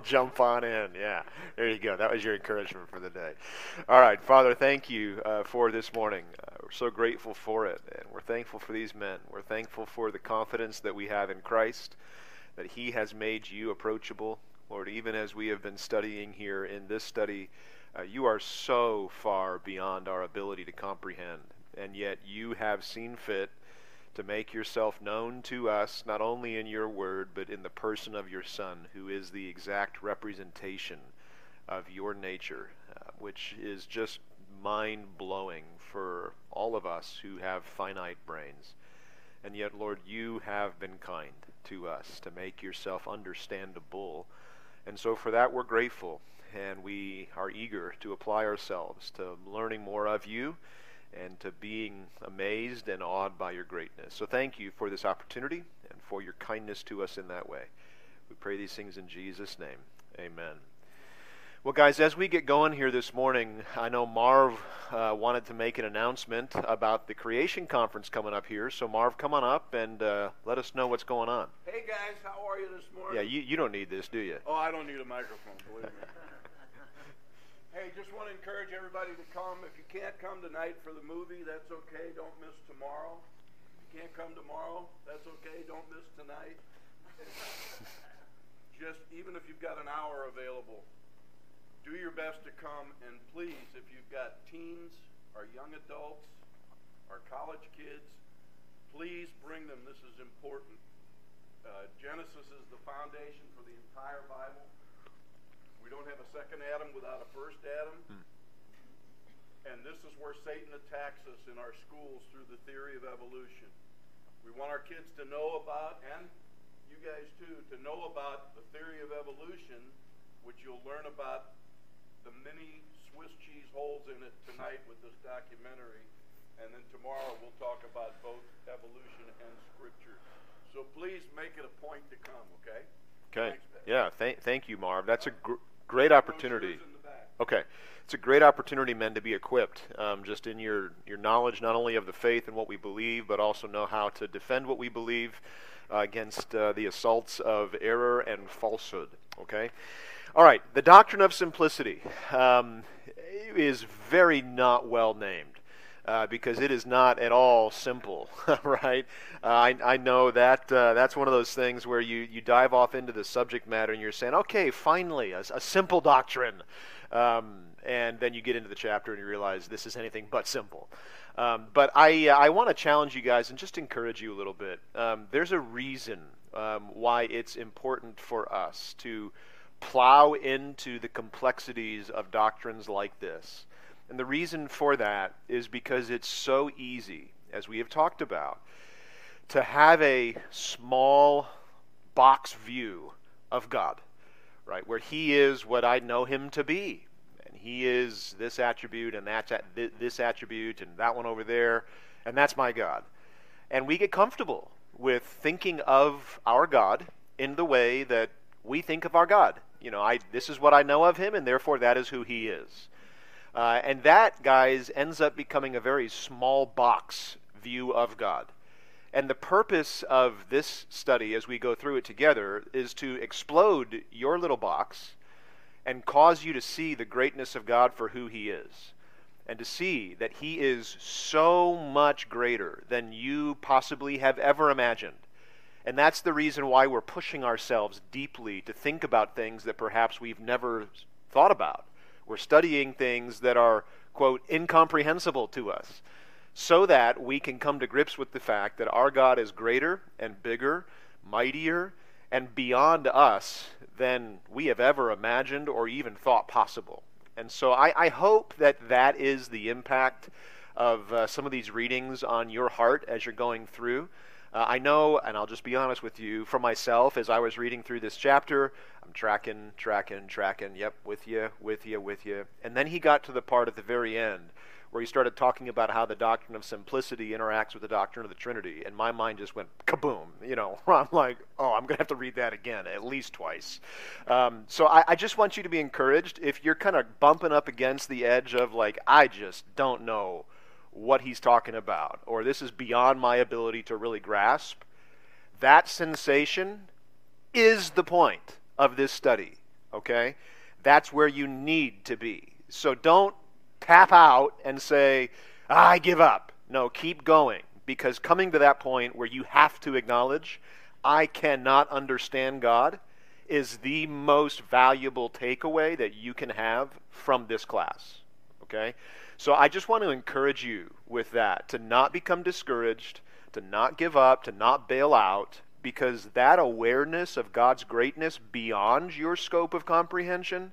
Jump on in. Yeah, there you go. That was your encouragement for the day. All right, Father, thank you for this morning. We're so grateful for it, and we're thankful for these men. We're thankful for the confidence that we have in Christ, that he has made you approachable. Lord, even as we have been studying here in this study, you are so far beyond our ability to comprehend, and yet you have seen fit to make yourself known to us, not only in your word, but in the person of your Son, who is the exact representation of your nature, which is just mind-blowing for all of us who have finite brains. And yet, Lord, you have been kind to us to make yourself understandable. And so for that, we're grateful, and we are eager to apply ourselves to learning more of you and to being amazed and awed by your greatness. So thank you for this opportunity and for your kindness to us in that way. We pray these things in Jesus' name. Amen. Well, guys, as we get going here this morning, I know Marv wanted to make an announcement about the Creation Conference coming up here. So Marv, come on up and let us know what's going on. Hey guys, how are you this morning? Yeah, you don't need this, do you? Oh, I don't need a microphone, believe me. Hey, just want to encourage everybody to come. If you can't come tonight for the movie, that's okay. Don't miss tomorrow. If you can't come tomorrow, that's okay. Don't miss tonight. Just even if you've got an hour available, do your best to come. And please, if you've got teens or young adults or college kids, please bring them. This is important. Genesis is the foundation for the entire Bible. We don't have a second Adam without a first Adam. And this is where Satan attacks us in our schools through the theory of evolution. We want our kids to know about, and you guys too, to know about the theory of evolution, which you'll learn about the many Swiss cheese holes in it tonight with this documentary. And then tomorrow we'll talk about both evolution and Scripture. So please make it a point to come, okay? Okay. Thanks, Yeah, thank you, Marv. That's a great opportunity. Okay. It's a great opportunity, men, to be equipped just in your knowledge not only of the faith and what we believe, but also know how to defend what we believe against the assaults of error and falsehood. Okay? All right. The doctrine of simplicity is very not well named. Because it is not at all simple, right? I know that that's one of those things where you dive off into the subject matter and you're saying, okay, finally, a simple doctrine. And then you get into the chapter and you realize this is anything but simple. But I want to challenge you guys and just encourage you a little bit. There's a reason why it's important for us to plow into the complexities of doctrines like this. And the reason for that is because it's so easy, as we have talked about, to have a small box view of God, right? Where he is what I know him to be. And he is this attribute and that's this attribute and that one over there. And that's my God. And we get comfortable with thinking of our God in the way that we think of our God. You know, this is what I know of him, and therefore that is who he is. And that, guys, ends up becoming a very small box view of God. And the purpose of this study, as we go through it together, is to explode your little box and cause you to see the greatness of God for who he is. And to see that he is so much greater than you possibly have ever imagined. And that's the reason why we're pushing ourselves deeply to think about things that perhaps we've never thought about. We're studying things that are, quote, incomprehensible to us, so that we can come to grips with the fact that our God is greater and bigger, mightier, and beyond us than we have ever imagined or even thought possible. And so I hope that that is the impact of some of these readings on your heart as you're going through. I know, and I'll just be honest with you, for myself, as I was reading through this chapter, I'm tracking, yep, with you. And then he got to the part at the very end where he started talking about how the doctrine of simplicity interacts with the doctrine of the Trinity, and my mind just went kaboom. You know, I'm like, oh, I'm going to have to read that again, at least twice. So I just want you to be encouraged. If you're kind of bumping up against the edge of like, I just don't know what he's talking about, or this is beyond my ability to really grasp, that sensation is the point of this study. okay? That's where you need to be. So don't tap out and say, I give up. No, keep going, because coming to that point where you have to acknowledge, I cannot understand God, is the most valuable takeaway that you can have from this class, okay? So I just want to encourage you with that, to not become discouraged, to not give up, to not bail out, because that awareness of God's greatness beyond your scope of comprehension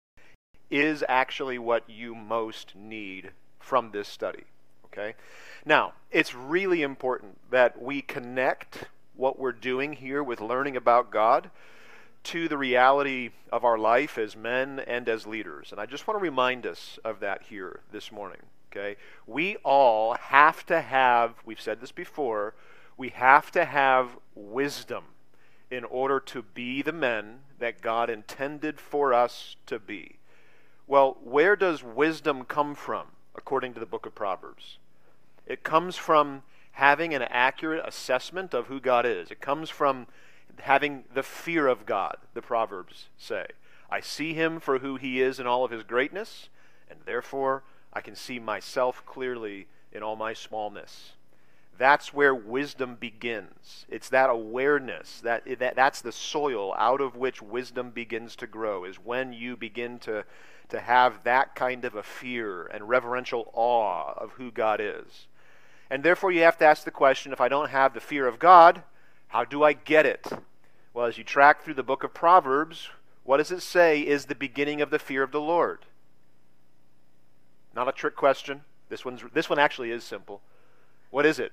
is actually what you most need from this study, okay? Now, it's really important that we connect what we're doing here with learning about God to the reality of our life as men and as leaders. And I just want to remind us of that here this morning, okay? We all have to have, we've said this before, we have to have wisdom in order to be the men that God intended for us to be. Well, where does wisdom come from, according to the book of Proverbs? It comes from having an accurate assessment of who God is. It comes from having the fear of God, the Proverbs say. I see him for who he is in all of his greatness, and therefore I can see myself clearly in all my smallness. That's where wisdom begins. It's that awareness, that's the soil out of which wisdom begins to grow, is when you begin to have that kind of a fear and reverential awe of who God is. And therefore you have to ask the question, if I don't have the fear of God, how do I get it? Well, as you track through the book of Proverbs, what does it say is the beginning of the fear of the Lord? Not a trick question. This one actually is simple. What is it?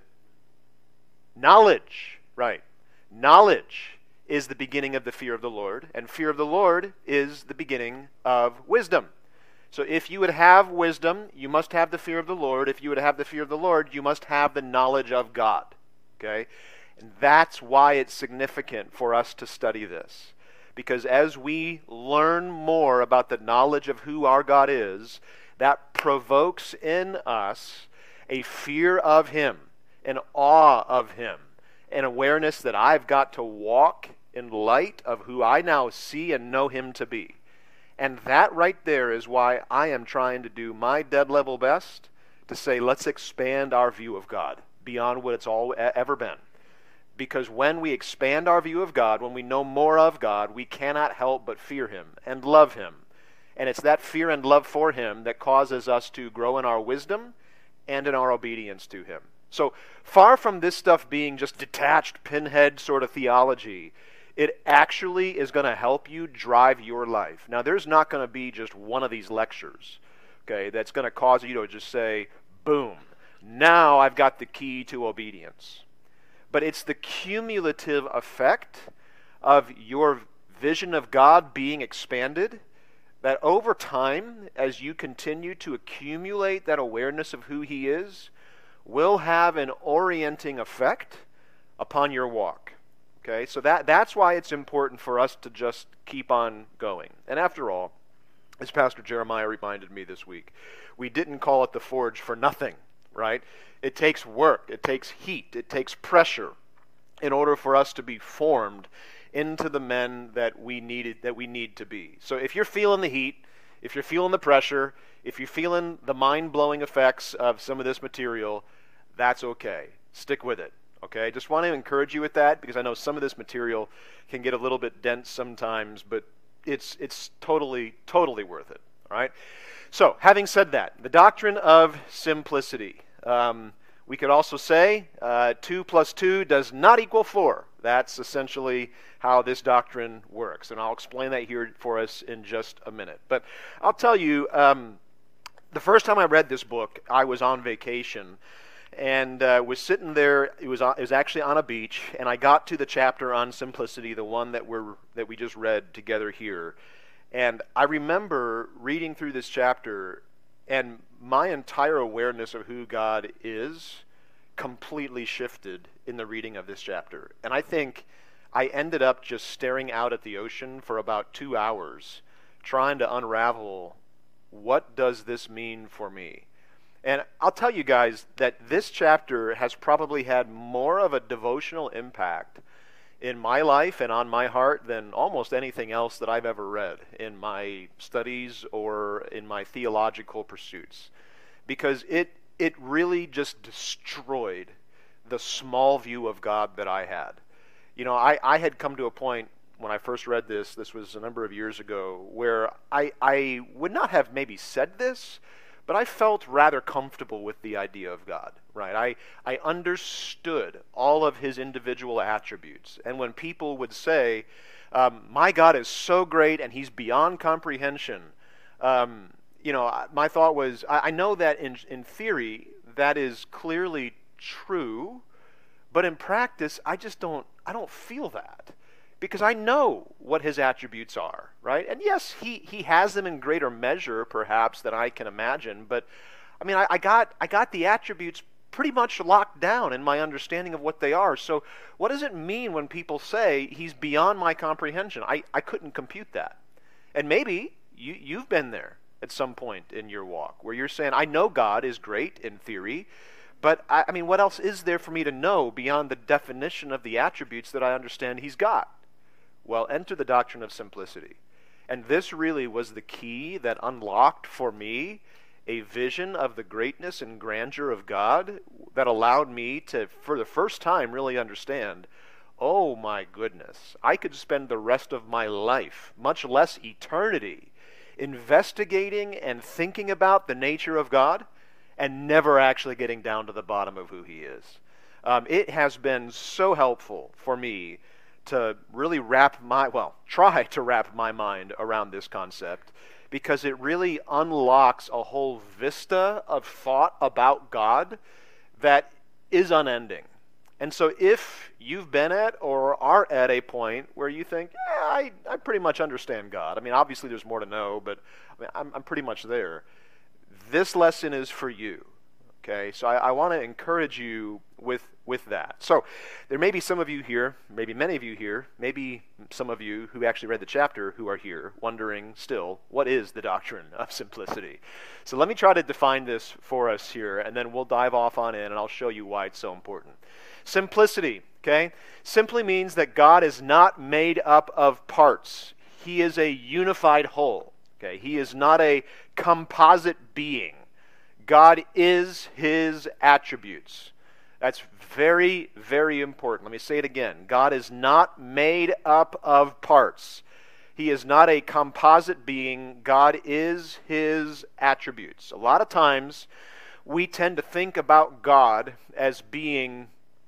Knowledge. Right. Knowledge is the beginning of the fear of the Lord, and fear of the Lord is the beginning of wisdom. So if you would have wisdom, you must have the fear of the Lord. If you would have the fear of the Lord, you must have the knowledge of God. Okay? And that's why it's significant for us to study this. Because as we learn more about the knowledge of who our God is, that provokes in us a fear of him, an awe of him, an awareness that I've got to walk in light of who I now see and know him to be. And that right there is why I am trying to do my dead level best to say, let's expand our view of God beyond what it's ever been. Because when we expand our view of God, when we know more of God, we cannot help but fear him and love him. And it's that fear and love for him that causes us to grow in our wisdom and in our obedience to him. So far from this stuff being just detached pinhead sort of theology, it actually is going to help you drive your life. Now, there's not going to be just one of these lectures, okay, that's going to cause you to just say, boom, now I've got the key to obedience. But it's the cumulative effect of your vision of God being expanded that over time, as you continue to accumulate that awareness of who he is, will have an orienting effect upon your walk. Okay, so that's why it's important for us to just keep on going. And after all, as Pastor Jeremiah reminded me this week, we didn't call it the Forge for nothing, right? It takes work, it takes heat, it takes pressure in order for us to be formed into the men that we need to be. So if you're feeling the heat, if you're feeling the pressure, if you're feeling the mind-blowing effects of some of this material, that's okay. Stick with it. Okay, just want to encourage you with that, because I know some of this material can get a little bit dense sometimes, but it's totally worth it. All right. So, having said that, the doctrine of simplicity. We could also say 2 plus 2 does not equal 4. That's essentially how this doctrine works, and I'll explain that here for us in just a minute. But I'll tell you, the first time I read this book, I was on vacation. And was sitting there. It was actually on a beach, and I got to the chapter on simplicity, the one that we just read together here. And I remember reading through this chapter, and my entire awareness of who God is completely shifted in the reading of this chapter. And I think I ended up just staring out at the ocean for about 2 hours, trying to unravel, what does this mean for me? And I'll tell you guys that this chapter has probably had more of a devotional impact in my life and on my heart than almost anything else that I've ever read in my studies or in my theological pursuits. Because it really just destroyed the small view of God that I had. You know, I had come to a point when I first read this was a number of years ago, where I would not have maybe said this, but I felt rather comfortable with the idea of God, right? I understood all of his individual attributes. And when people would say, my God is so great and he's beyond comprehension, you know, my thought was, I know that in theory that is clearly true, but in practice I don't feel that. Because I know what his attributes are, right? And yes, he has them in greater measure, perhaps, than I can imagine. But I mean, I got the attributes pretty much locked down in my understanding of what they are. So what does it mean when people say he's beyond my comprehension? I couldn't compute that. And maybe you've been there at some point in your walk where you're saying, I know God is great in theory, but I mean, what else is there for me to know beyond the definition of the attributes that I understand he's got? Well, enter the doctrine of simplicity. And this really was the key that unlocked for me a vision of the greatness and grandeur of God that allowed me to, for the first time, really understand, oh my goodness, I could spend the rest of my life, much less eternity, investigating and thinking about the nature of God and never actually getting down to the bottom of who he is. It has been so helpful for me to really try to wrap my mind around this concept, because it really unlocks a whole vista of thought about God that is unending. And so if you've been at or are at a point where you think, I pretty much understand God. I mean, obviously there's more to know, but I mean, I'm pretty much there. This lesson is for you. Okay, so I want to encourage you with that. So there may be some of you here, maybe many of you here, maybe some of you who actually read the chapter who are here wondering still, what is the doctrine of simplicity? So let me try to define this for us here, and then we'll dive off on in, and I'll show you why it's so important. Simplicity, okay, simply means that God is not made up of parts. He is a unified whole. Okay, he is not a composite being. God is his attributes. That's very, very important. Let me say it again. God is not made up of parts. He is not a composite being. God is his attributes. A lot of times we tend to think about God as being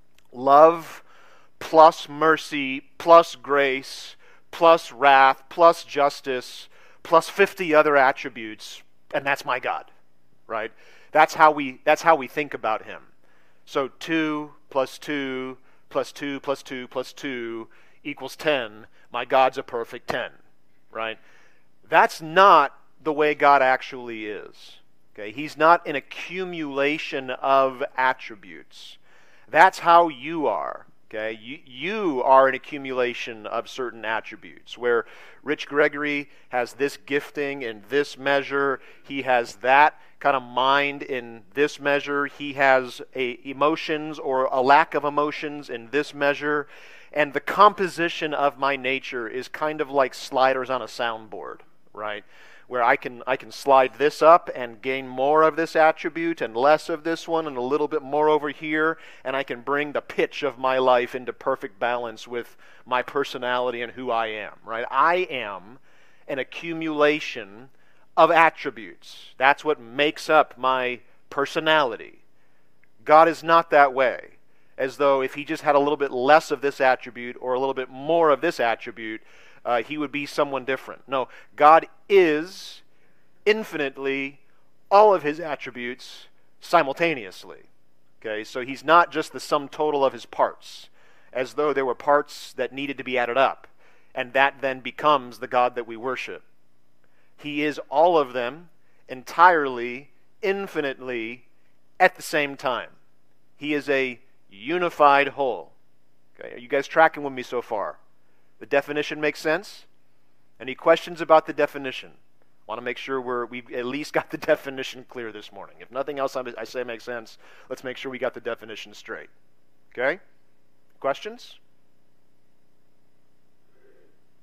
love plus mercy plus grace plus wrath plus justice plus 50 other attributes, and that's my God. Right? That's how we think about him. So 2 plus 2 plus 2 plus 2 plus 2 equals 10. My God's a perfect 10. Right? That's not the way God actually is. Okay? He's not an accumulation of attributes. That's how you are. Okay? You are an accumulation of certain attributes. Where Rich Gregory has this gifting in this measure, he has that kind of mind in this measure, he has emotions or a lack of emotions in this measure, and the composition of my nature is kind of like sliders on a soundboard, right? Where I can slide this up and gain more of this attribute and less of this one and a little bit more over here, and I can bring the pitch of my life into perfect balance with my personality and who I am, right? I am an accumulation of attributes. That's what makes up my personality. God is not that way, as though if he just had a little bit less of this attribute or a little bit more of this attribute, he would be someone different. No, God is infinitely all of his attributes simultaneously. Okay, so he's not just the sum total of his parts, as though there were parts that needed to be added up, and that then becomes the God that we worship. He is all of them entirely, infinitely, at the same time. He is a unified whole. Okay, are you guys tracking with me so far? The definition makes sense? Any questions about the definition? I want to make sure we've at least got the definition clear this morning. If nothing else I say makes sense, let's make sure we got the definition straight. Okay? Questions?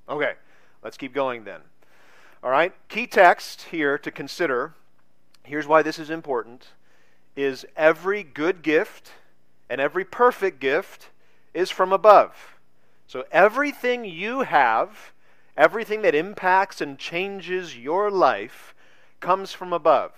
Okay, let's keep going then. All right, key text here to consider, here's why this is important, is every good gift and every perfect gift is from above. So everything you have, everything that impacts and changes your life comes from above.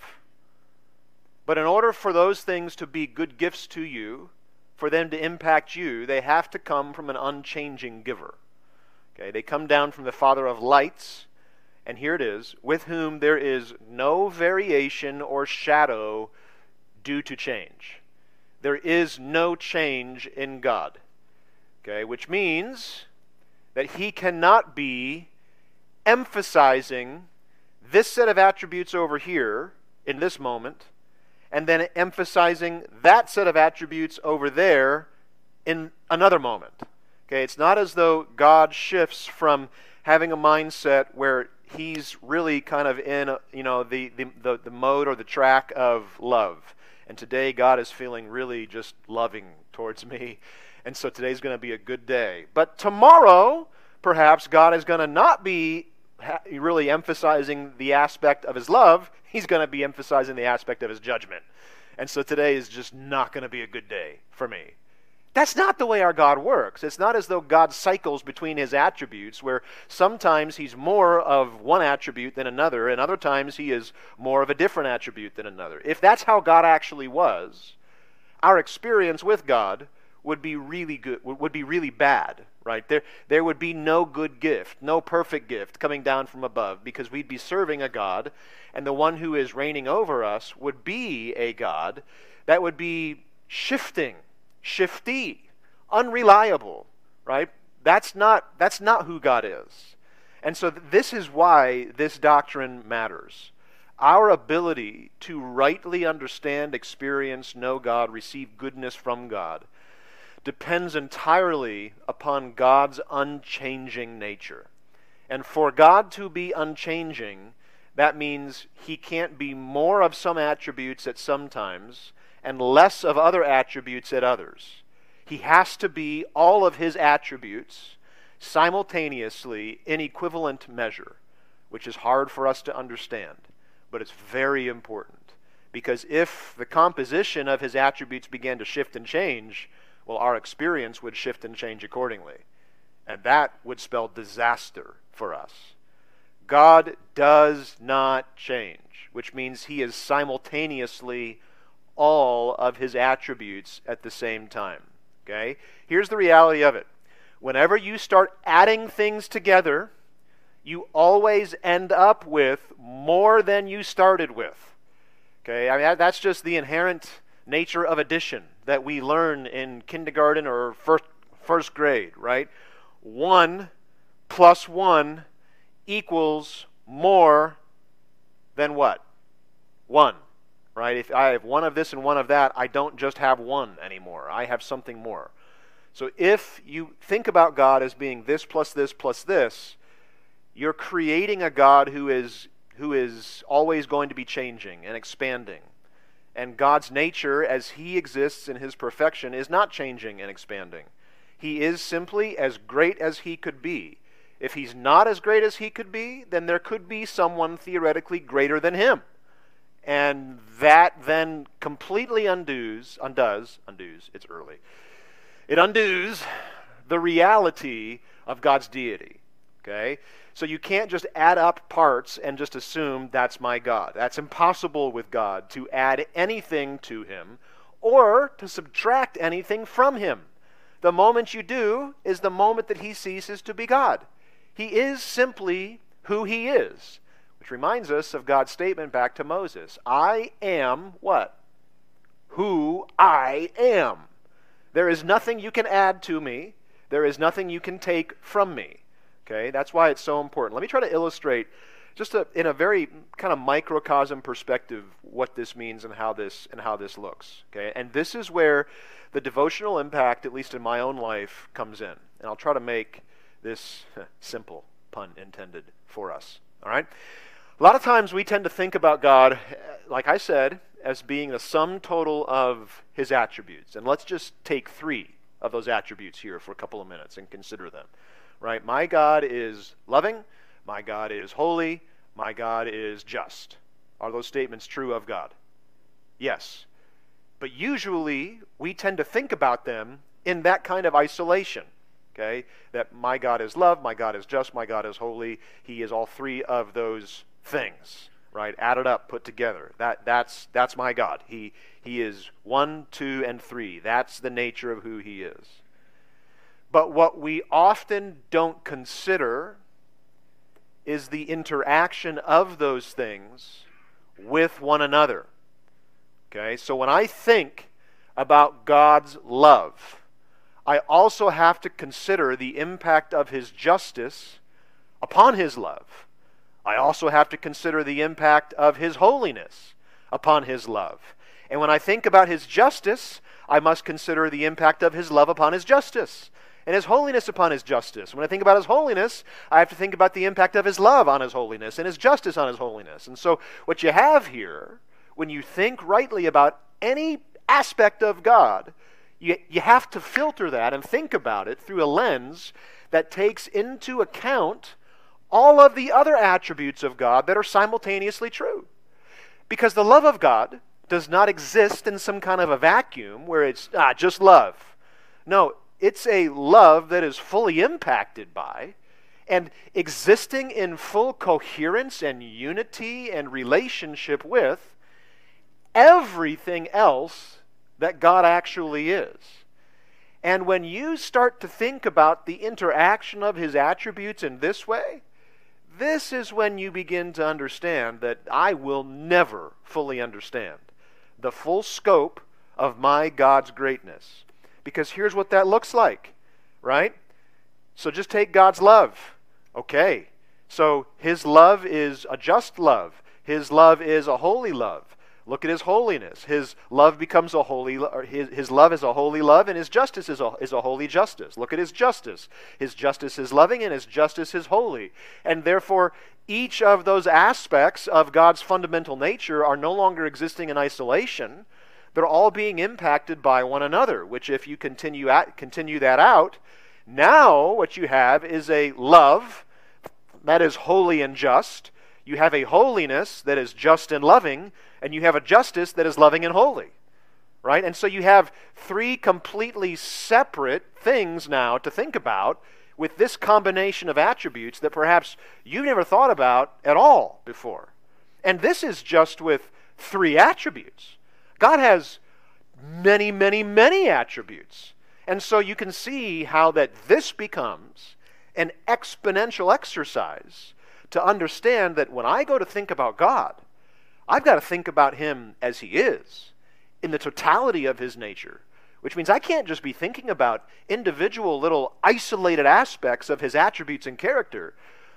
But in order for those things to be good gifts to you, for them to impact you, they have to come from an unchanging giver. Okay, they come down from the Father of lights, and here it is, with whom there is no variation or shadow due to change. There is no change in God. Okay, which means that he cannot be emphasizing this set of attributes over here in this moment, and then emphasizing that set of attributes over there in another moment. Okay, it's not as though God shifts from having a mindset where he's really kind of in the mode or the track of love. And today God is feeling really just loving towards me. And so today's going to be a good day. But tomorrow, perhaps God is going to not be really emphasizing the aspect of his love. He's going to be emphasizing the aspect of his judgment. And so today is just not going to be a good day for me. That's not the way our God works. It's not as though God cycles between his attributes, where sometimes he's more of one attribute than another, and other times he is more of a different attribute than another. If that's how God actually was, our experience with God would be really good, would be really bad, right? There would be no good gift, no perfect gift coming down from above, because we'd be serving a God, and the one who is reigning over us would be a God that would be shifty, unreliable, right? That's not who God is. And so this is why this doctrine matters. Our ability to rightly understand, experience, know God, receive goodness from God, depends entirely upon God's unchanging nature. And for God to be unchanging, that means he can't be more of some attributes at some times and less of other attributes at others. He has to be all of his attributes simultaneously in equivalent measure, which is hard for us to understand, but it's very important. Because if the composition of his attributes began to shift and change, well, our experience would shift and change accordingly. And that would spell disaster for us. God does not change, which means he is simultaneously all of his attributes at the same time. Okay? Here's the reality of it. Whenever you start adding things together, you always end up with more than you started with. Okay? I mean, that's just the inherent nature of addition that we learn in kindergarten or first grade, right? 1 plus 1 equals more than what? 1, right? If I have one of this and one of that, I don't just have one anymore. I have something more. So if you think about God as being this plus this plus this, you're creating a God who is always going to be changing and expanding. And God's nature, as he exists in his perfection, is not changing and expanding. He is simply as great as he could be. If he's not as great as he could be, then there could be someone theoretically greater than him. And that then completely undoes, it's early. It undoes the reality of God's deity. Okay? So you can't just add up parts and just assume that's my God. That's impossible with God, to add anything to him or to subtract anything from him. The moment you do is the moment that he ceases to be God. He is simply who he is, which reminds us of God's statement back to Moses. I am what? Who I am. There is nothing you can add to me. There is nothing you can take from me. Okay, that's why it's so important. Let me try to illustrate, just in a very kind of microcosm perspective, what this means and how this looks. Okay, and this is where the devotional impact, at least in my own life, comes in. And I'll try to make this simple, pun intended, for us. All right. A lot of times we tend to think about God, like I said, as being the sum total of his attributes. And let's just take 3 of those attributes here for a couple of minutes and consider them. right? My God is loving, my God is holy, my God is just. Are those statements true of God? Yes. But usually we tend to think about them in that kind of isolation, okay? That my God is love, my God is just, my God is holy. He is all three of those things, right? Added up, put together. That's my God. He is 1, 2, and 3. That's the nature of who he is. But what we often don't consider is the interaction of those things with one another. Okay, so when I think about God's love, I also have to consider the impact of his justice upon his love. I also have to consider the impact of his holiness upon his love. And when I think about his justice, I must consider the impact of his love upon his justice, and his holiness upon his justice. When I think about his holiness, I have to think about the impact of his love on his holiness and his justice on his holiness. And so what you have here, when you think rightly about any aspect of God, you have to filter that and think about it through a lens that takes into account all of the other attributes of God that are simultaneously true. Because the love of God does not exist in some kind of a vacuum where it's just love. No, it's a love that is fully impacted by and existing in full coherence and unity and relationship with everything else that God actually is. And when you start to think about the interaction of his attributes in this way, this is when you begin to understand that I will never fully understand the full scope of my God's greatness. Because here's what that looks like, right? So just take God's love. Okay, so his love is a just love. His love is a holy love. Look at his holiness. His love becomes a holy, or his love is a holy love, and his justice is a holy justice. Look at his justice. His justice is loving, and his justice is holy. And therefore, each of those aspects of God's fundamental nature are no longer existing in isolation. They're all being impacted by one another, which if you continue that out, now what you have is a love that is holy and just. You have a holiness that is just and loving, and you have a justice that is loving and holy, right? And so you have three completely separate things now to think about with this combination of attributes that perhaps you've never thought about at all before. And this is just with three attributes. God has many, many, many attributes. And so you can see how that this becomes an exponential exercise to understand that when I go to think about God, I've got to think about him as he is, in the totality of his nature, which means I can't just be thinking about individual little isolated aspects of his attributes and character.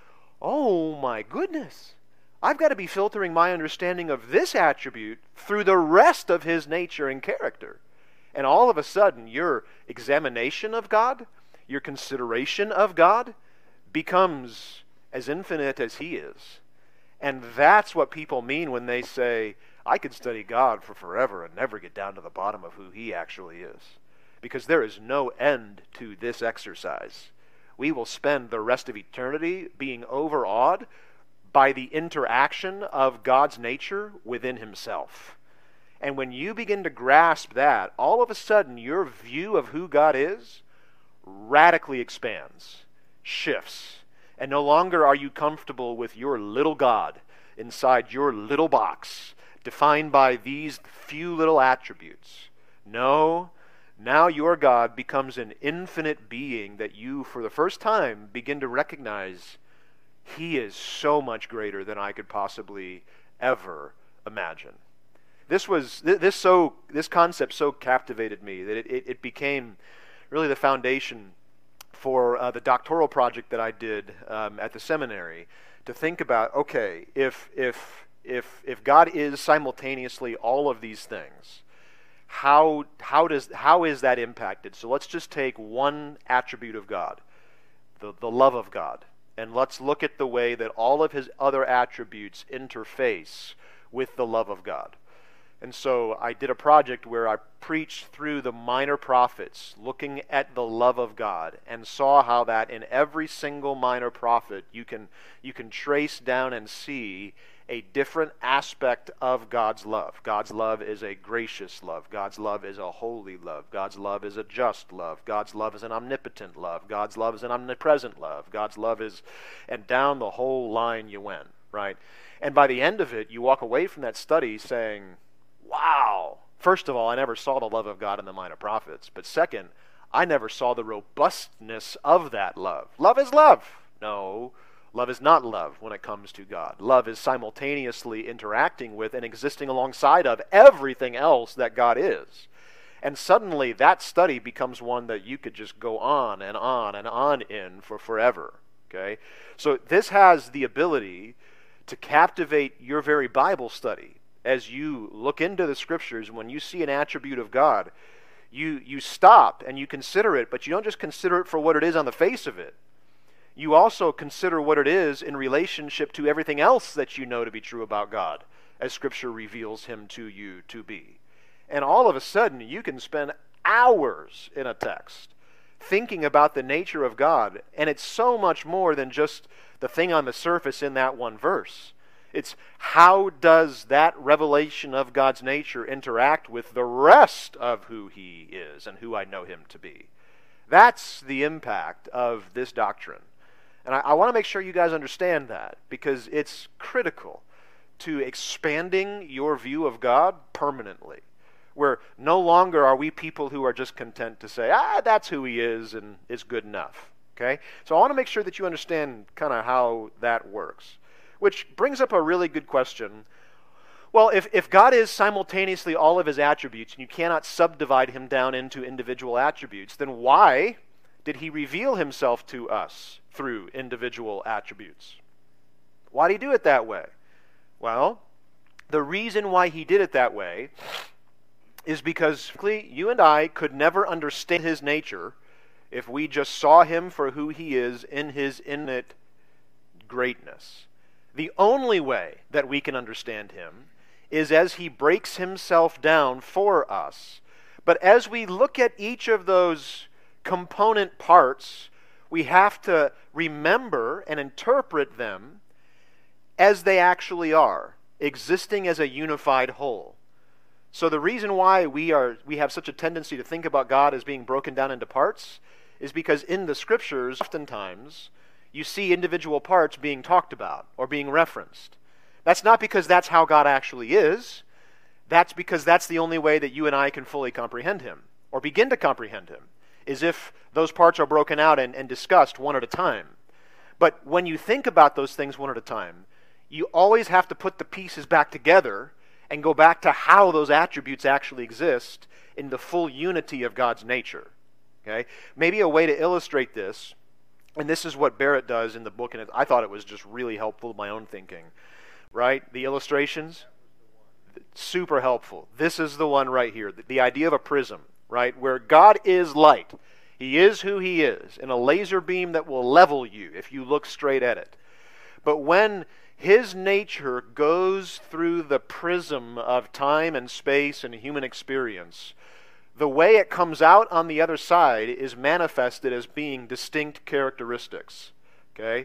Oh my goodness. I've got to be filtering my understanding of this attribute through the rest of his nature and character. And all of a sudden, your examination of God, your consideration of God, becomes as infinite as he is. And that's what people mean when they say, I could study God for forever and never get down to the bottom of who he actually is. Because there is no end to this exercise. We will spend the rest of eternity being overawed by the interaction of God's nature within himself. And when you begin to grasp that, all of a sudden your view of who God is radically expands, shifts. And no longer are you comfortable with your little God inside your little box, defined by these few little attributes. No, now your God becomes an infinite being that you, for the first time, begin to recognize he is so much greater than I could possibly ever imagine. This concept so captivated me that it became really the foundation for the doctoral project that I did at the seminary, to think about, okay, if God is simultaneously all of these things, how is that impacted? So let's just take one attribute of God, the love of God, and let's look at the way that all of his other attributes interface with the love of God. And so I did a project where I preached through the minor prophets, looking at the love of God, and saw how that in every single minor prophet you can trace down and see a different aspect of God's love. God's love is a gracious love. God's love is a holy love. God's love is a just love. God's love is an omnipotent love. God's love is an omnipresent love. God's love is, and down the whole line you went, right? And by the end of it, you walk away from that study saying, wow. First of all, I never saw the love of God in the minor prophets. But second, I never saw the robustness of that love. Love is love. No, love is not love when it comes to God. Love is simultaneously interacting with and existing alongside of everything else that God is. And suddenly that study becomes one that you could just go on and on and on in for forever. Okay? So this has the ability to captivate your very Bible study. As you look into the Scriptures, when you see an attribute of God, you stop and you consider it, but you don't just consider it for what it is on the face of it. You also consider what it is in relationship to everything else that you know to be true about God, as Scripture reveals Him to you to be. And all of a sudden, you can spend hours in a text thinking about the nature of God, and it's so much more than just the thing on the surface in that one verse. It's how does that revelation of God's nature interact with the rest of who He is and who I know Him to be. That's the impact of this doctrine. And I want to make sure you guys understand that, because it's critical to expanding your view of God permanently, where no longer are we people who are just content to say, that's who He is and it's good enough. Okay? So I want to make sure that you understand kind of how that works. Which brings up a really good question. Well, if God is simultaneously all of His attributes, and you cannot subdivide Him down into individual attributes, then why did He reveal Himself to us through individual attributes? Why did He do it that way? Well, the reason why He did it that way is because you and I could never understand His nature if we just saw Him for who He is in His infinite greatness. The only way that we can understand Him is as He breaks Himself down for us. But as we look at each of those component parts, we have to remember and interpret them as they actually are, existing as a unified whole. So the reason why we have such a tendency to think about God as being broken down into parts is because in the Scriptures, oftentimes, you see individual parts being talked about or being referenced. That's not because that's how God actually is. That's because that's the only way that you and I can fully comprehend Him or begin to comprehend Him, is if those parts are broken out and discussed one at a time. But when you think about those things one at a time, you always have to put the pieces back together and go back to how those attributes actually exist in the full unity of God's nature. Okay? Maybe a way to illustrate this, and this is what Barrett does in the book, and I thought it was just really helpful to my own thinking. Right? The illustrations, super helpful. This is the one right here, the idea of a prism, right? Where God is light. He is who He is, in a laser beam that will level you if you look straight at it. But when His nature goes through the prism of time and space and human experience, the way it comes out on the other side is manifested as being distinct characteristics. Okay?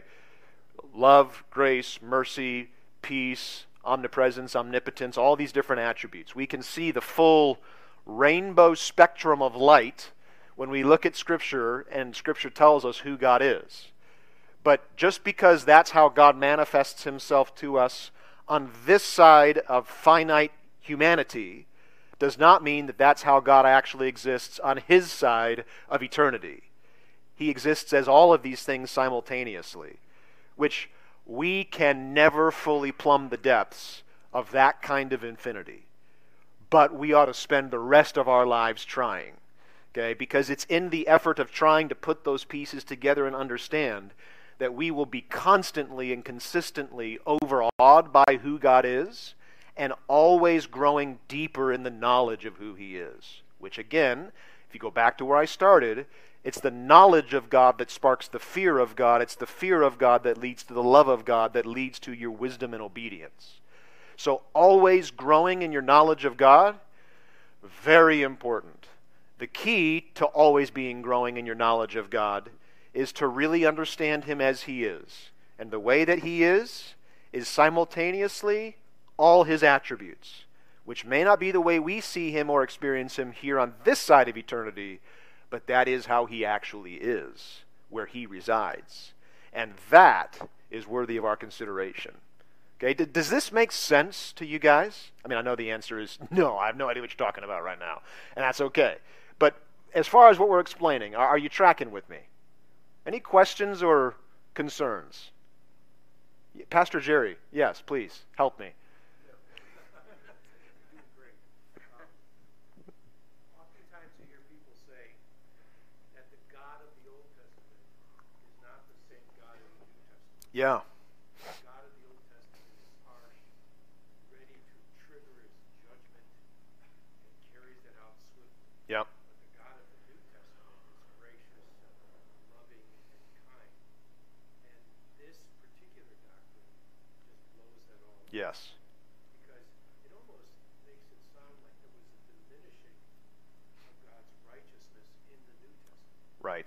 Love, grace, mercy, peace, omnipresence, omnipotence, all these different attributes. We can see the full rainbow spectrum of light when we look at Scripture, and Scripture tells us who God is. But just because that's how God manifests Himself to us on this side of finite humanity does not mean that that's how God actually exists on His side of eternity. He exists as all of these things simultaneously, which we can never fully plumb the depths of that kind of infinity. But we ought to spend the rest of our lives trying, okay? Because it's in the effort of trying to put those pieces together and understand that we will be constantly and consistently overawed by who God is, and always growing deeper in the knowledge of who He is. Which again, if you go back to where I started, it's the knowledge of God that sparks the fear of God. It's the fear of God that leads to the love of God that leads to your wisdom and obedience. So always growing in your knowledge of God, very important. The key to always being growing in your knowledge of God is to really understand Him as He is. And the way that He is simultaneously all His attributes, which may not be the way we see Him or experience Him here on this side of eternity, but that is how He actually is, where He resides. And that is worthy of our consideration. Okay, does this make sense to you guys? I mean, I know the answer is no. I have no idea what you're talking about right now, and that's okay. But as far as what we're explaining, are you tracking with me? Any questions or concerns? Pastor Jerry, yes, please, help me. Great. Oftentimes you hear people say that the God of the Old Testament is not the same God of the New Testament. Yeah. The God of the Old Testament is harsh, ready to trigger His judgment, and carries it out swiftly. Yep. But the God of the New Testament is gracious, loving, and kind. And this particular doctrine just blows that all away. Yes. Because it almost makes it sound like there was a diminishing of God's righteousness in the New Testament. Right.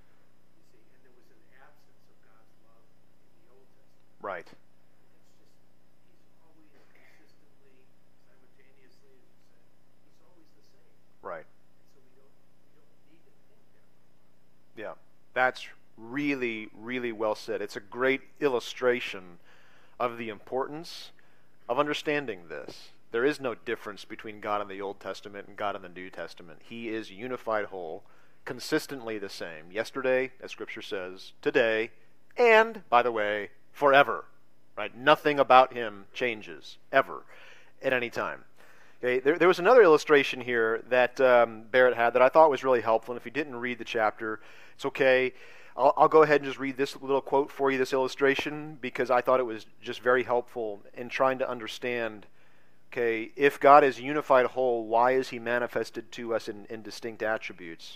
You see, and there was an absence of God's love in the Old Testament. Right. It's just, He's always consistently, simultaneously, as you said, He's always the same. Right. And so we don't need to think that way. Yeah. That's really, really well said. It's a great illustration of the importance of understanding this. There is no difference between God in the Old Testament and God in the New Testament. He is a unified whole, consistently the same. Yesterday, as Scripture says, today, and, by the way, forever. Right? Nothing about Him changes, ever, at any time. Okay, there was another illustration here that Barrett had that I thought was really helpful, and if you didn't read the chapter, it's okay. I'll go ahead and just read this little quote for you, this illustration, because I thought it was just very helpful in trying to understand, okay, if God is a unified whole, why is He manifested to us in distinct attributes?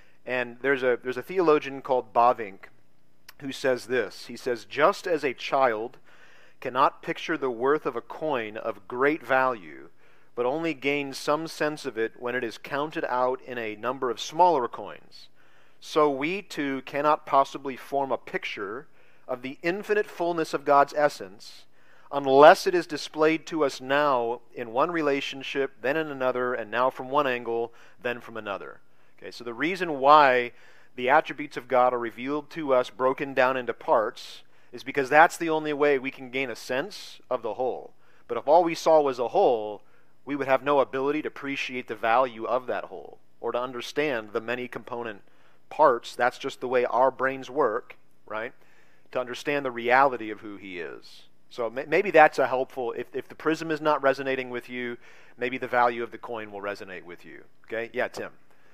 And there's a theologian called Bavinck who says this. He says, just as a child cannot picture the worth of a coin of great value, but only gains some sense of it when it is counted out in a number of smaller coins, so we too cannot possibly form a picture of the infinite fullness of God's essence unless it is displayed to us now in one relationship, then in another, and now from one angle, then from another. Okay, so the reason why the attributes of God are revealed to us broken down into parts is because that's the only way we can gain a sense of the whole. But if all we saw was a whole, we would have no ability to appreciate the value of that whole or to understand the many component parts. That's just the way our brains work, right? To understand the reality of who He is. So maybe that's a helpful, if the prism is not resonating with you, maybe the value of the coin will resonate with you. Okay? Yeah, Tim.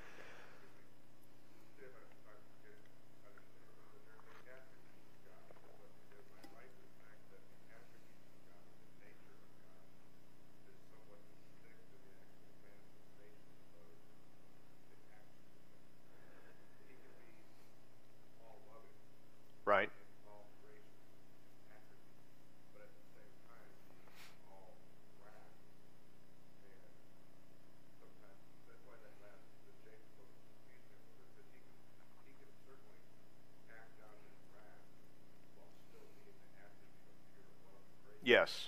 Right. Yes.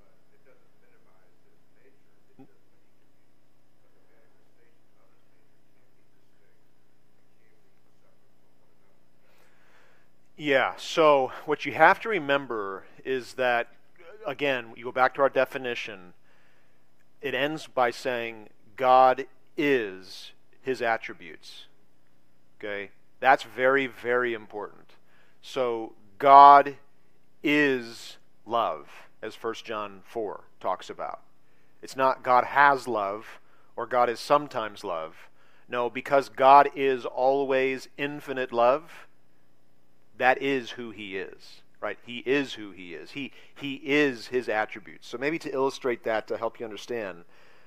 Yeah, so what you have to remember is that, again, you go back to our definition, it ends by saying God is His attributes. Okay? That's very, very important. So God is love, as 1 John 4 talks about. It's not God has love or God is sometimes love. No, because God is always infinite love, that is who He is, right? He is who He is. He is His attributes. So maybe to illustrate that, to help you understand.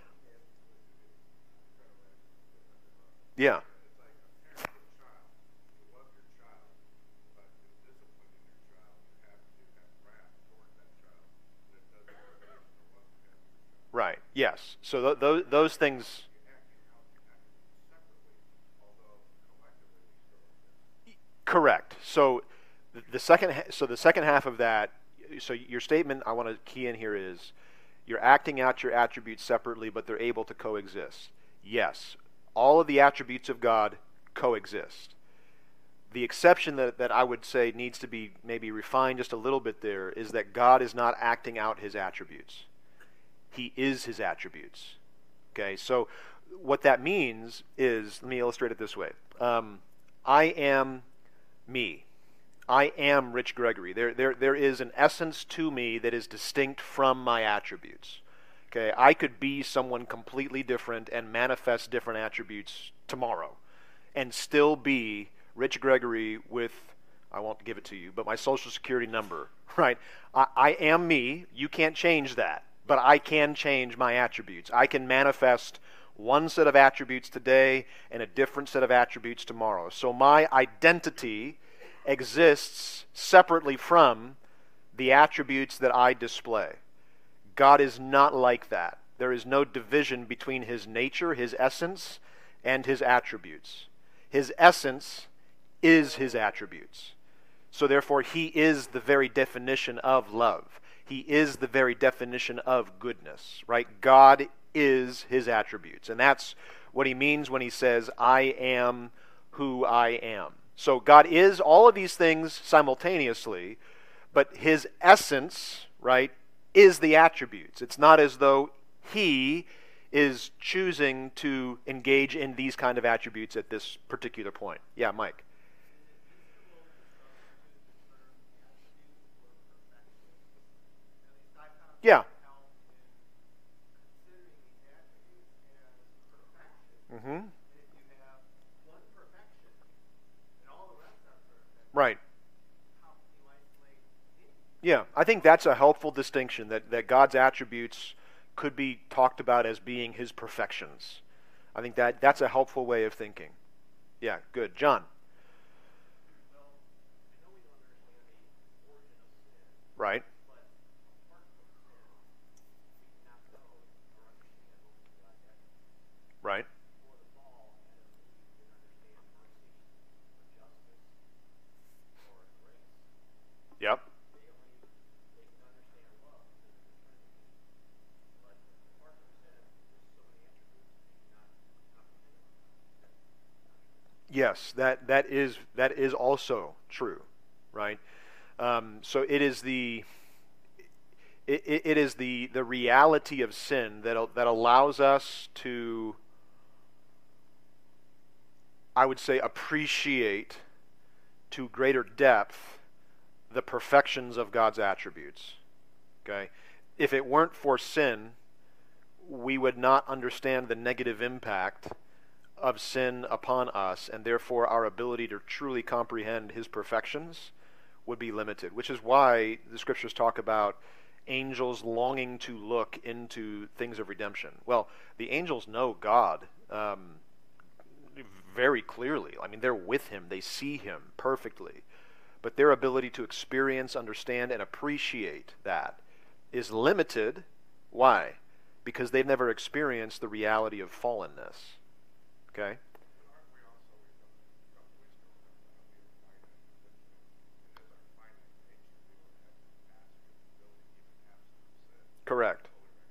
Yeah. Yes. So those things. Correct. So the second half of that. So your statement I want to key in here is, you're acting out your attributes separately, but they're able to coexist. Yes, all of the attributes of God coexist. The exception that I would say needs to be maybe refined just a little bit there is that God is not acting out his attributes. He is his attributes. Okay, so what that means is, let me illustrate it this way. I am me. I am Rich Gregory. There is an essence to me that is distinct from my attributes. Okay, I could be someone completely different and manifest different attributes tomorrow and still be Rich Gregory with, I won't give it to you, but my social security number, right? I am me. You can't change that, but I can change my attributes. I can manifest one set of attributes today and a different set of attributes tomorrow. So my identity exists separately from the attributes that I display. God is not like that. There is no division between his nature, his essence, and his attributes. His essence is his attributes. So therefore, he is the very definition of love. He is the very definition of goodness, right? God is his attributes. And that's what he means when he says, I am who I am. So God is all of these things simultaneously, but his essence, right, is the attributes. It's not as though he is choosing to engage in these kind of attributes at this particular point. Yeah, Mike. Yeah. Mm-hmm. Right. Yeah, I think that's a helpful distinction, that God's attributes could be talked about as being his perfections. I think that's a helpful way of thinking. Yeah, good. John. Right. Right. Yep. Yes, that is also true, right? So it is the reality of sin that allows us to, I would say, appreciate to greater depth the perfections of God's attributes. Okay? If it weren't for sin, we would not understand the negative impact of sin upon us, and therefore our ability to truly comprehend his perfections would be limited, which is why the scriptures talk about angels longing to look into things of redemption. Well, the angels know God very clearly. I mean, they're with him. They see him perfectly. But their ability to experience, understand, and appreciate that is limited. Why? Because they've never experienced the reality of fallenness. Okay? Correct.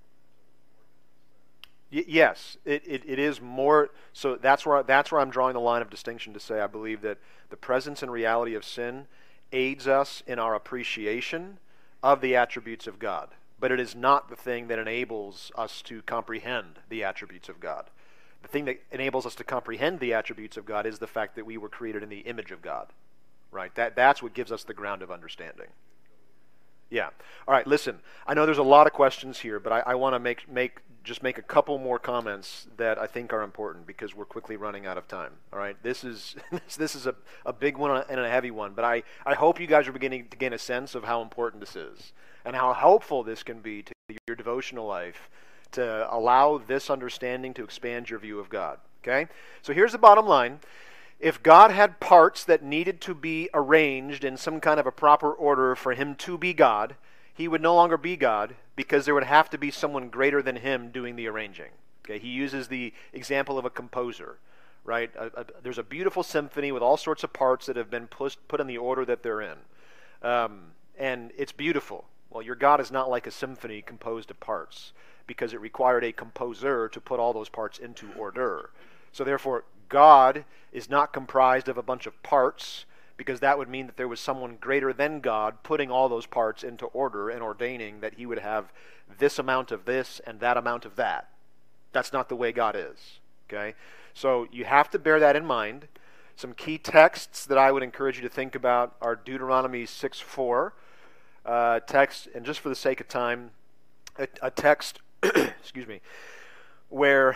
Yes, it is more. So that's where I'm drawing the line of distinction to say I believe that the presence and reality of sin aids us in our appreciation of the attributes of God, but it is not the thing that enables us to comprehend the attributes of God. The thing that enables us to comprehend the attributes of God is the fact that we were created in the image of God, right? That's what gives us the ground of understanding. Yeah. All right, listen, I know there's a lot of questions here, but I want to make a couple more comments that I think are important because we're quickly running out of time. All right, this is a big one and a heavy one, but I hope you guys are beginning to gain a sense of how important this is and how helpful this can be to your devotional life to allow this understanding to expand your view of God. Okay? So here's the bottom line. If God had parts that needed to be arranged in some kind of a proper order for him to be God, he would no longer be God because there would have to be someone greater than him doing the arranging. Okay, he uses the example of a composer, right? There's a beautiful symphony with all sorts of parts that have been put in the order that they're in. And it's beautiful. Well, your God is not like a symphony composed of parts, because it required a composer to put all those parts into order. So therefore, God is not comprised of a bunch of parts, because that would mean that there was someone greater than God putting all those parts into order and ordaining that he would have this amount of this and that amount of that. That's not the way God is. Okay? So you have to bear that in mind. Some key texts that I would encourage you to think about are Deuteronomy 6:4 text, and just for the sake of time, a text, excuse me, where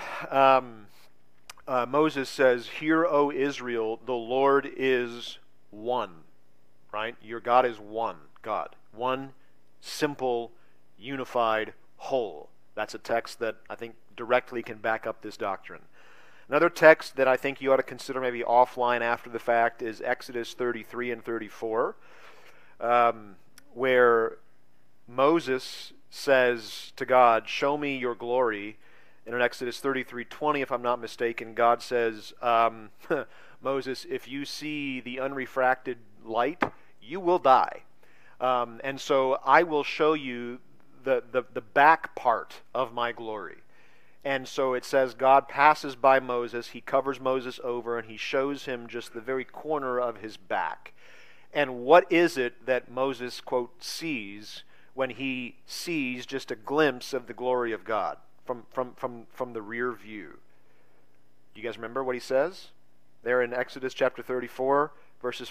Moses says, "Hear, O Israel, the Lord is one." Right? Your God is one God. One simple, unified whole. That's a text that I think directly can back up this doctrine. Another text that I think you ought to consider maybe offline after the fact is Exodus 33 and 34, where Moses says to God, "Show me your glory." And in Exodus 33:20, if I'm not mistaken, God says, "Moses, if you see the unrefracted light, you will die. And so I will show you the back part of my glory." And so it says God passes by Moses, he covers Moses over, and he shows him just the very corner of his back. And what is it that Moses, quote, sees when he sees just a glimpse of the glory of God from the rear view? You guys remember what he says? There in Exodus chapter 34, verses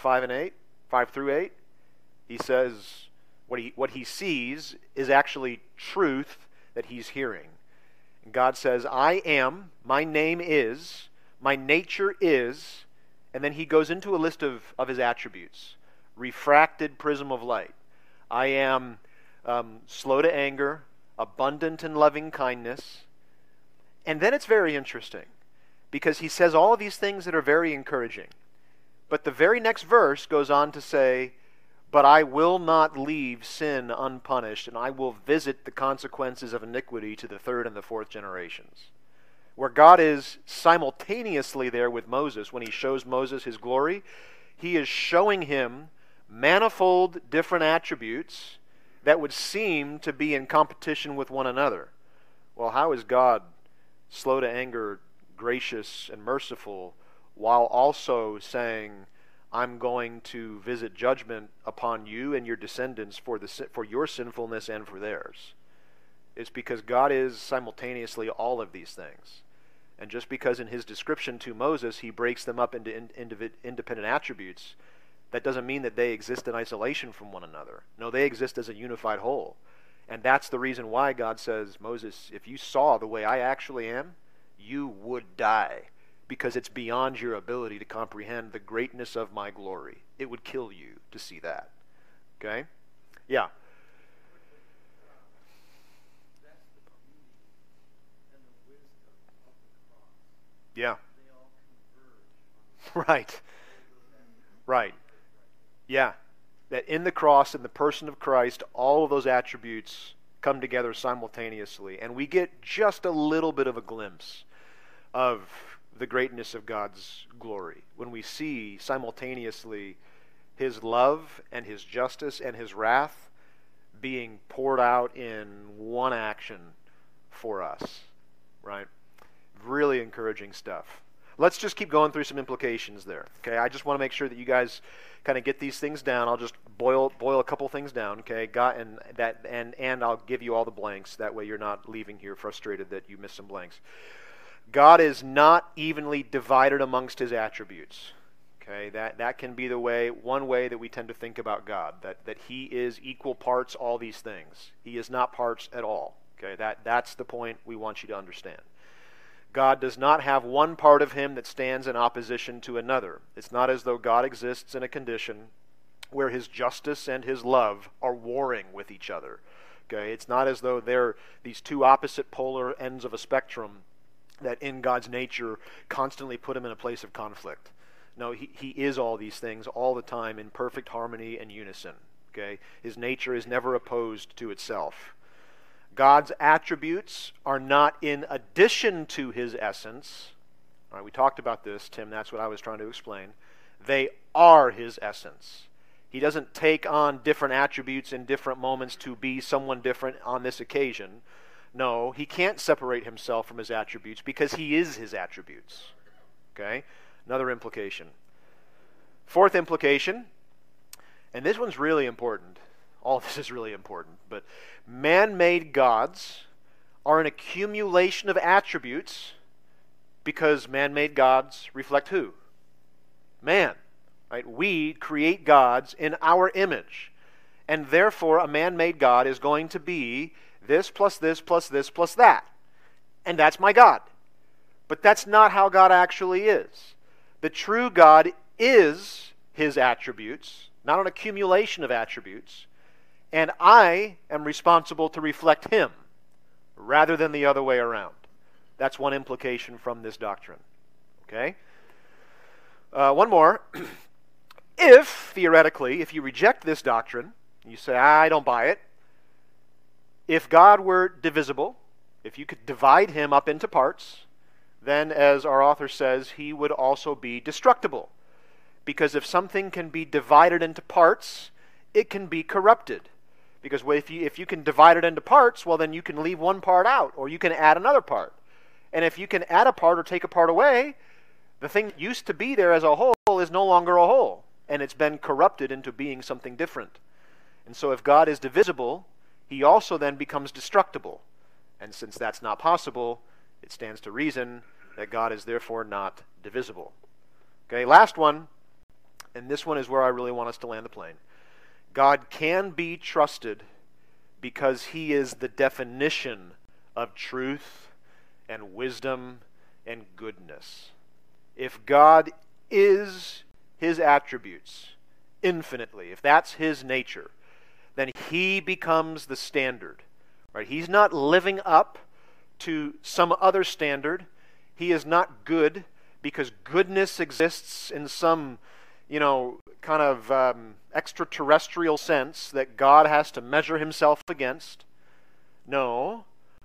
5 through 8. He says what he sees is actually truth that he's hearing. And God says, "I am, my name is, my nature is," and then he goes into a list of his attributes. Refracted prism of light. I am slow to anger, abundant in loving kindness. And then it's very interesting, because he says all of these things that are very encouraging. But the very next verse goes on to say, "But I will not leave sin unpunished, and I will visit the consequences of iniquity to the third and the fourth generations." Where God is simultaneously there with Moses when he shows Moses his glory, he is showing him manifold different attributes that would seem to be in competition with one another. Well, how is God slow to anger, gracious, and merciful, while also saying, "I'm going to visit judgment upon you and your descendants for your sinfulness and for theirs"? It's because God is simultaneously all of these things. And just because in his description to Moses he breaks them up into independent attributes, that doesn't mean that they exist in isolation from one another. No, they exist as a unified whole. And that's the reason why God says, "Moses, if you saw the way I actually am, you would die, because it's beyond your ability to comprehend the greatness of my glory. It would kill you to see that." Okay? Yeah. That's the beauty and the wisdom of the cross. Yeah. They all converge on Right. Right. Yeah. That in the cross, in the person of Christ, all of those attributes come together simultaneously. And we get just a little bit of a glimpse of the greatness of God's glory when we see simultaneously his love and his justice and his wrath being poured out in one action for us. Right? Really encouraging stuff. Let's just keep going through some implications there. Okay, I just want to make sure that you guys kind of get these things down. I'll just boil a couple things down. Okay, and I'll give you all the blanks. That way, you're not leaving here frustrated that you missed some blanks. God is not evenly divided amongst his attributes. Okay, that can be one way that we tend to think about God. That he is equal parts all these things. He is not parts at all. Okay, that's the point we want you to understand. God does not have one part of him that stands in opposition to another. It's not as though God exists in a condition where his justice and his love are warring with each other. Okay, it's not as though they're these two opposite polar ends of a spectrum that in God's nature constantly put him in a place of conflict. No, he is all these things all the time in perfect harmony and unison. Okay, his nature is never opposed to itself. God's attributes are not in addition to his essence. All right, we talked about this, Tim. That's what I was trying to explain. They are his essence. He doesn't take on different attributes in different moments to be someone different on this occasion. No, he can't separate himself from his attributes because he is his attributes. Okay? Another implication. Fourth implication, and this one's really important. All of this is really important. But man-made gods are an accumulation of attributes because man-made gods reflect who? Man. Right? We create gods in our image. And therefore, a man-made God is going to be this plus this plus this plus that. And that's my God. But that's not how God actually is. The true God is his attributes, not an accumulation of attributes. And I am responsible to reflect him rather than the other way around. That's one implication from this doctrine. Okay? One more. If, theoretically, if you reject this doctrine, you say, I don't buy it, if God were divisible, if you could divide him up into parts, then, as our author says, he would also be destructible. Because if something can be divided into parts, it can be corrupted. Because if you can divide it into parts, well, then you can leave one part out, or you can add another part. And if you can add a part or take a part away, the thing that used to be there as a whole is no longer a whole. And it's been corrupted into being something different. And so if God is divisible, he also then becomes destructible. And since that's not possible, it stands to reason that God is therefore not divisible. Okay, last one, and this one is where I really want us to land the plane. God can be trusted because he is the definition of truth and wisdom and goodness. If God is his attributes infinitely, if that's his nature, then he becomes the standard. Right? He's not living up to some other standard. He is not good because goodness exists in some, kind of extraterrestrial sense that God has to measure himself against. No,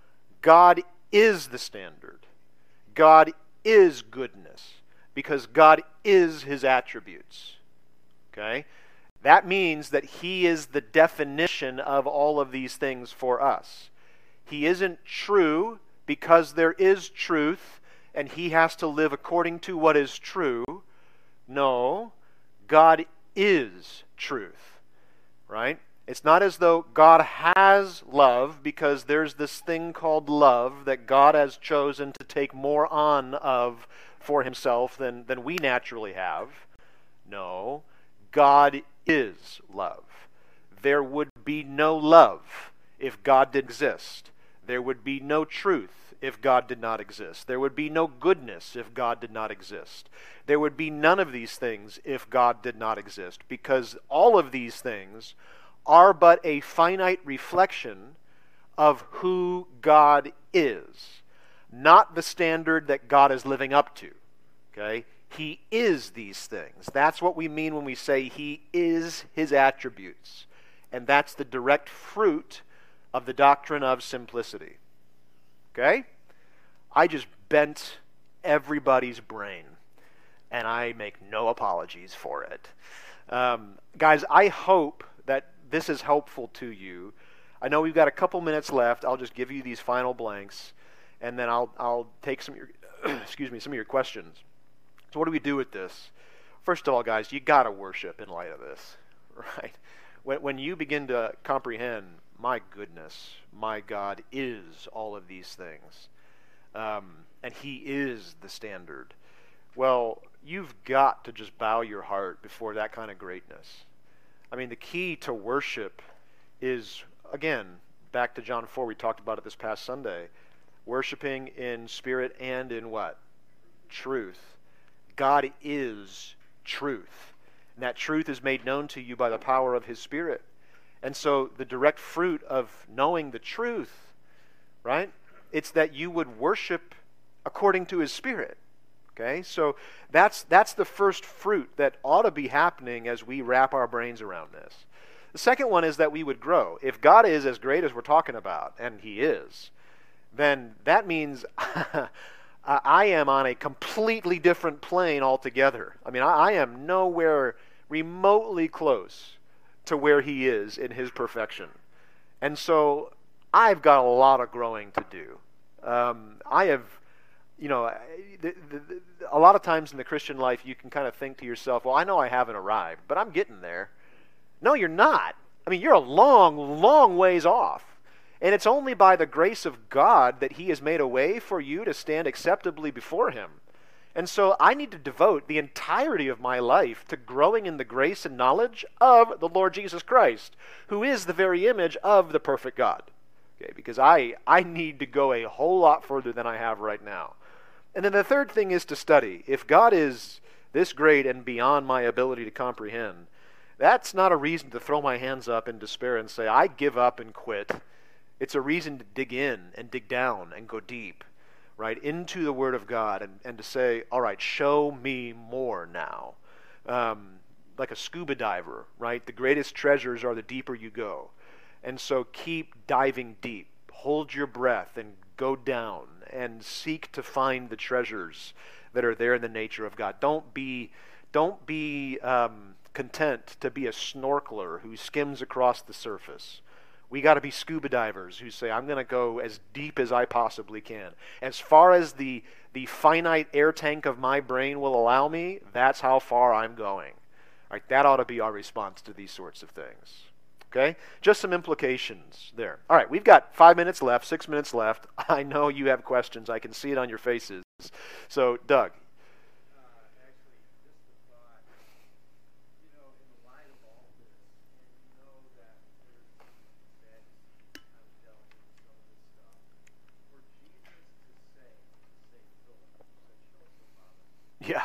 God is the standard. God is goodness because God is his attributes. Okay? That means that he is the definition of all of these things for us. He isn't true because there is truth and he has to live according to what is true. No, God is truth. Right? It's not as though God has love because there's this thing called love that God has chosen to take more on of for himself than we naturally have. No, God is love. There would be no love if God didn't exist. There would be no truth if God did not exist. There would be no goodness if God did not exist. There would be none of these things if God did not exist, because all of these things are but a finite reflection of who God is, not the standard that God is living up to. Okay? He is these things. That's what we mean when we say he is his attributes. And that's the direct fruit of the doctrine of simplicity. Okay? I just bent everybody's brain, and I make no apologies for it. Guys, I hope that this is helpful to you. I know we've got a couple minutes left. I'll just give you these final blanks, and then I'll take some of your some of your questions. So what do we do with this? First of all, guys, you got to worship in light of this, right? When you begin to comprehend, my goodness, my God is all of these things, and he is the standard, well, you've got to just bow your heart before that kind of greatness. I mean, the key to worship is, again, back to John 4, we talked about it this past Sunday, worshiping in spirit and in what? Truth. God is truth. And that truth is made known to you by the power of his Spirit. And so the direct fruit of knowing the truth, right? It's that you would worship according to his Spirit. Okay? So that's the first fruit that ought to be happening as we wrap our brains around this. The second one is that we would grow. If God is as great as we're talking about, and He is, then that means I am on a completely different plane altogether. I mean, I am nowhere remotely close to where He is in His perfection. And so I've got a lot of growing to do. I have, a lot of times in the Christian life you can kind of think to yourself, well, I know I haven't arrived, but I'm getting there. No, you're not. I mean, you're a long, long ways off. And it's only by the grace of God that He has made a way for you to stand acceptably before Him. And so I need to devote the entirety of my life to growing in the grace and knowledge of the Lord Jesus Christ, who is the very image of the perfect God. Okay, because I need to go a whole lot further than I have right now. And then the third thing is to study. If God is this great and beyond my ability to comprehend, that's not a reason to throw my hands up in despair and say, I give up and quit. It's a reason to dig in and dig down and go deep, right, into the Word of God and to say, all right, show me more now. Like a scuba diver, right? The greatest treasures are the deeper you go. And so keep diving deep. Hold your breath and go down and seek to find the treasures that are there in the nature of God. Don't be content to be a snorkeler who skims across the surface. We got to be scuba divers who say, I'm going to go as deep as I possibly can. As far as the finite air tank of my brain will allow me, that's how far I'm going. Right? That ought to be our response to these sorts of things. Okay? Just some implications there. All right, we've got 5 minutes left, 6 minutes left. I know you have questions. I can see it on your faces. So, Doug. Actually, just a thought. In the light of all this, and that there's that kind of delve into some of this stuff, for Jesus to say Philip, said, show us the Father. Yeah.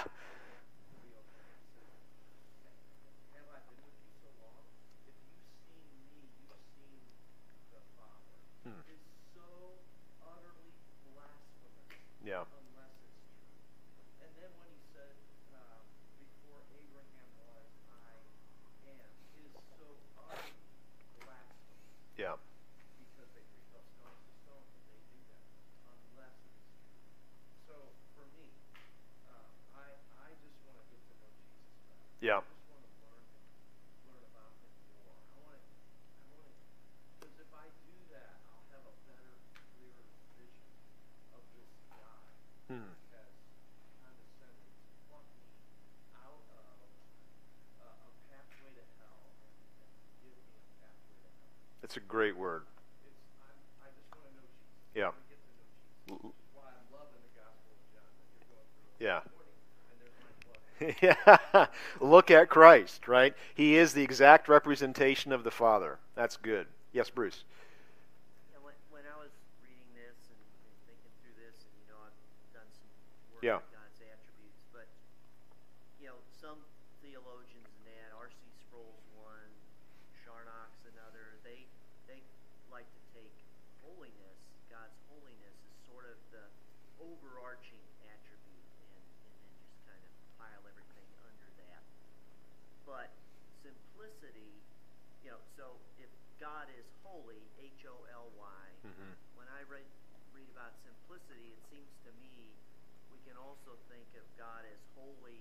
Have I been with you so long? If you've seen me, you've seen the Father. Is so utterly blasphemous. Yeah. Unless it's true. And then when he said, before Abraham was, I am, is so utterly blasphemous. Yeah. Because they picked up stones to stone, but they do that unless it's true. So for me, I just want to get to know Jesus better. Yeah. I just want to learn about him more. I want to, because if I do that, I'll have a better, clearer vision of this God who has condescended to pluck me out of a pathway to hell and give me a pathway to heaven. That's a great word. I just want to know Jesus. Yeah. I want to get to know Jesus. Which is why I'm loving the Gospel of John that you're going through Yeah. this morning, and there's my plug. Yeah. Look at Christ, right? He is the exact representation of the Father. That's good. Yes, Bruce. Yeah, when I was reading this and thinking through this, and I've done some work Yeah. on God's attributes, but some theologians and that, R.C. Sproul's one, Charnock's another, they like to take holiness, God's holiness, as sort of the overarching attribute, and then just kind of pile everything under that. But simplicity, so if God is holy, H-O-L-Y, when I read about simplicity, it seems to me we can also think of God as holy,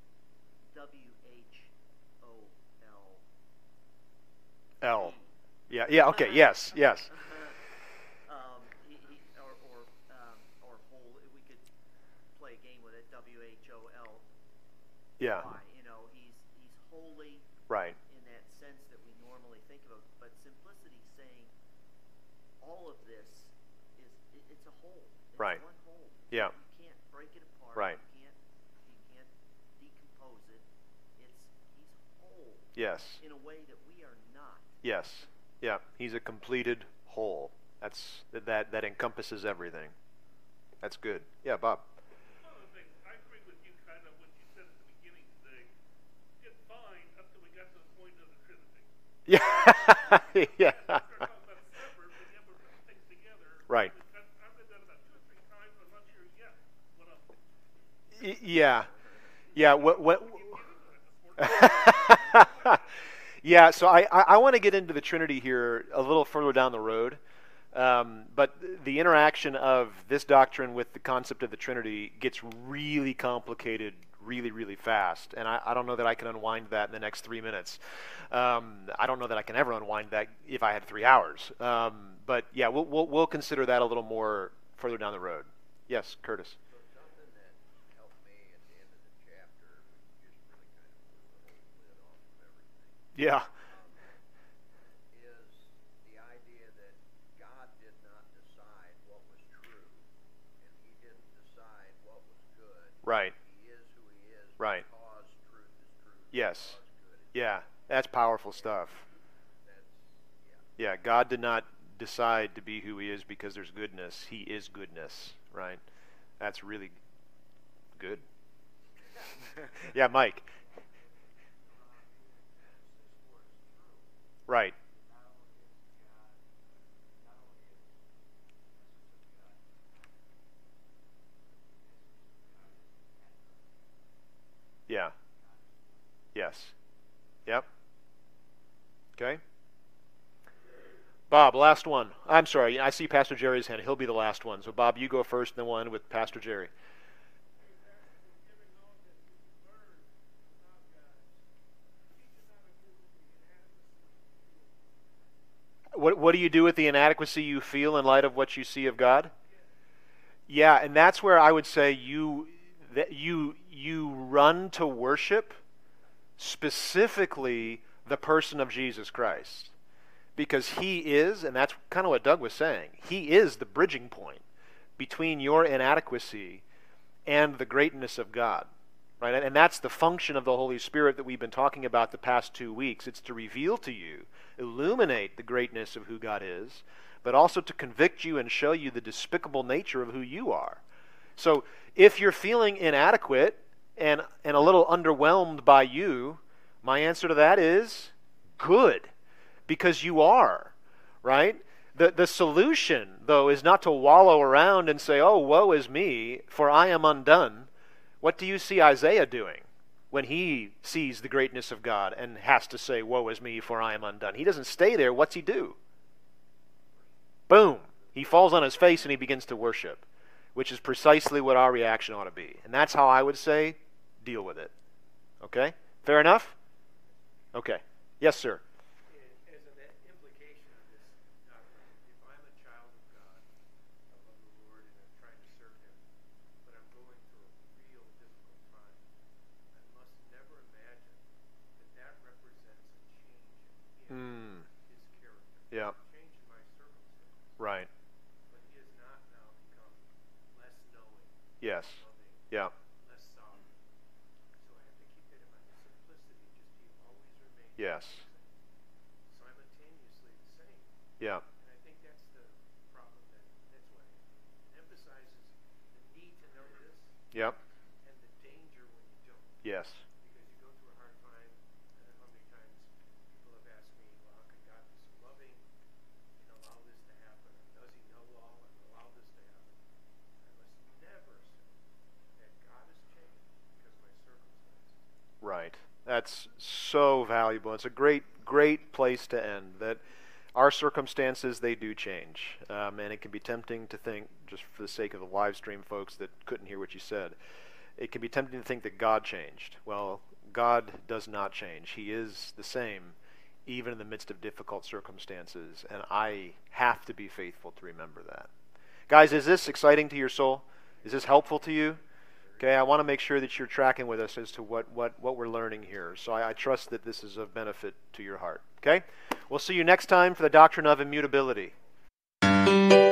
W-H-O-L. L. Yeah. Yeah. Okay. Yes. Yes. Or whole. We could play a game with it. W-H-O-L. Yeah. He's holy. Right. In that sense that we normally think of, but simplicity saying all of this it's a whole. It's Right. one whole. Yeah. You can't break it apart. Right. You can't decompose it. He's whole. Yes. In a way that we are not. Yes. Yeah. He's a completed whole. That encompasses everything. That's good. Yeah, Bob. One of the things, I agree with you kind of what you said at the beginning today. It's fine up till we got to the point of the Trinity. Yeah. Yeah. Start talking about separate, but then we're putting things together. Right. I've read that about 2 or 3 times. I'm not sure yet what I'm. Yeah. Yeah. What? Yeah, so I want to get into the Trinity here a little further down the road. But the interaction of this doctrine with the concept of the Trinity gets really complicated really, really fast. And I don't know that I can unwind that in the next 3 minutes. I don't know that I can ever unwind that if I had 3 hours. But yeah, we'll consider that a little more further down the road. Yes, Curtis. So something that helped me at the end of the chapter, just really kind of blew the whole lid off of everything, Yeah. is the idea that God did not decide what was true, and He didn't decide what was good. Right. He is who He is Right. because truth is truth. Yes. Because good is Yeah, that's powerful stuff. That's, Yeah, yeah. God did not decide to be who He is because there's goodness. He is goodness, right? That's really good. Yeah, Mike. Right. Yeah. Yes. Yep. Okay. Bob, last one. I'm sorry, I see Pastor Jerry's hand. He'll be the last one. So, Bob, you go first, and then we'll end with Pastor Jerry. What do you do with the inadequacy you feel in light of what you see of God? Yeah, and that's where I would say you run to worship specifically the person of Jesus Christ. Because He is, and that's kind of what Doug was saying, He is the bridging point between your inadequacy and the greatness of God. Right? And that's the function of the Holy Spirit that we've been talking about the past 2 weeks. It's to reveal to you, illuminate the greatness of who God is, but also to convict you and show you the despicable nature of who you are. So if you're feeling inadequate and a little underwhelmed by you, my answer to that is good, because you are, right? The solution, though, is not to wallow around and say, oh, woe is me, for I am undone. What do you see Isaiah doing when he sees the greatness of God and has to say, woe is me, for I am undone? He doesn't stay there. What's he do? Boom. He falls on his face and he begins to worship, which is precisely what our reaction ought to be. And that's how I would say, deal with it. Okay? Fair enough? Okay. Yes, sir. As an implication of this doctrine, if I'm a child of God, I love the Lord and I'm trying to serve Him, but I'm going through a real difficult time, I must never imagine that represents a change in His character. Yeah. Change in my circumstances. Right. But He has not now become less knowing, Yes. loving, Yeah. less sovereign. So I have to keep that in mind. The simplicity, just He always remains Yes. simultaneously the same. Yeah. And I think that's the problem that's why it emphasizes the need to know this Yep. and the danger when you don't. Yes. Because you go through a hard time, and how many times people have asked me, well, how could God be so loving and allow this to happen? Or does He know all and allow this to happen? I must never assume that God has changed because of my circumstances. Right. That's so valuable. It's a great place to end. That our circumstances, they do change. And it can be tempting to think, just for the sake of the live stream folks that couldn't hear what you said, it can be tempting to think that God changed. Well, God does not change. He is the same, even in the midst of difficult circumstances. And I have to be faithful to remember that. Guys, is this exciting to your soul? Is this helpful to you? Okay, I want to make sure that you're tracking with us as to what we're learning here. So I trust that this is of benefit to your heart. Okay? We'll see you next time for the Doctrine of Immutability.